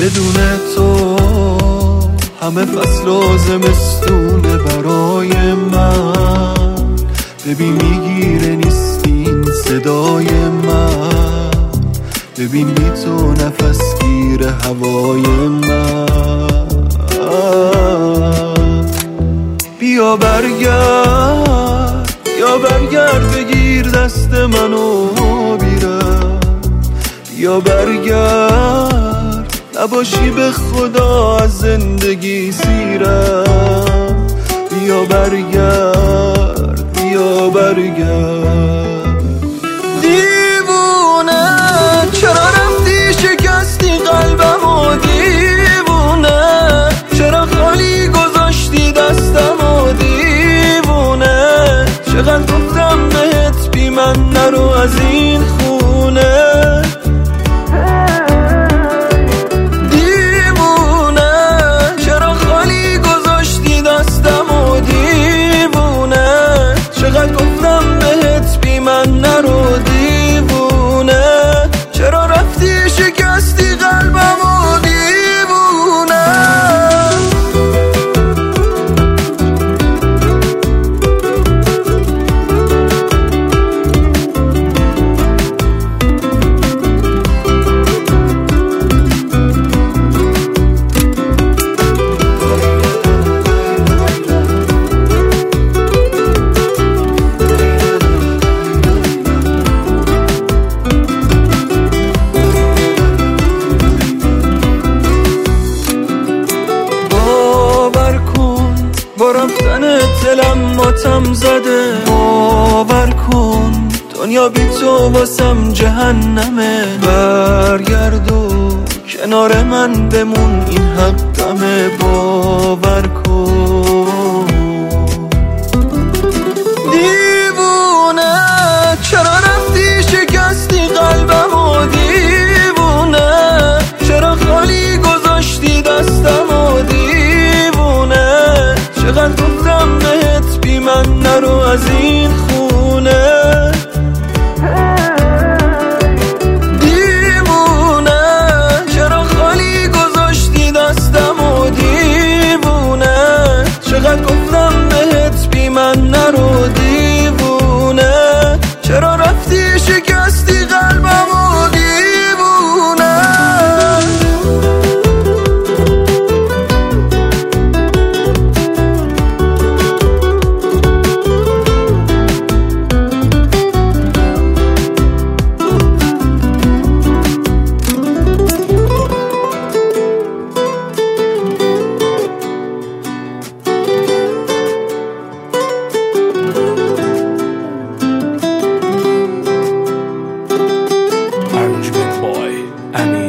بدون تو همه فصل و زمستونه برای من. ببین میگیره نیستین صدای من، ببین بی تو نفس گیره هوای من. بیا برگرد، بیا برگرد بگیر دست منو بیرم. بیا برگرد نباشی به خدا از زندگی سیرم. بیا برگرد، بیا برگرد. دیوونه چرا رفتی شکستی قلبمو؟ دیوونه چرا خالی گذاشتی دستمو؟ دیوونه چقدر گفتم بهت بی من نرو از این خونه. دیوونه چرا خالی گذاشتی دستمو؟ دیوونه چقدر گفتم بهت بی من نرو. دیوونه چرا رفتی شکستی قلبمو؟ دیوونه. با رفتن دلم ماتم زده، باور کن دنیا بی تو واسم جهنمه. برگرد و کنار من بمون این حقمه، باور کن. دیوونه چرا رفتی شکستی قلبمو؟ دیوونه چرا خالی گذاشتی دستمو؟ دیوونه چقدر گفتم بهت بی من نرو از این خونه. دیوونه چرا خالی گذاشتی دستمو؟ دیوونه چقدر گفتم بهت بی من نرو. دیوونه چرا رفتی شکستی قلبمو؟ دیوونه. Arrangement boy, Ami.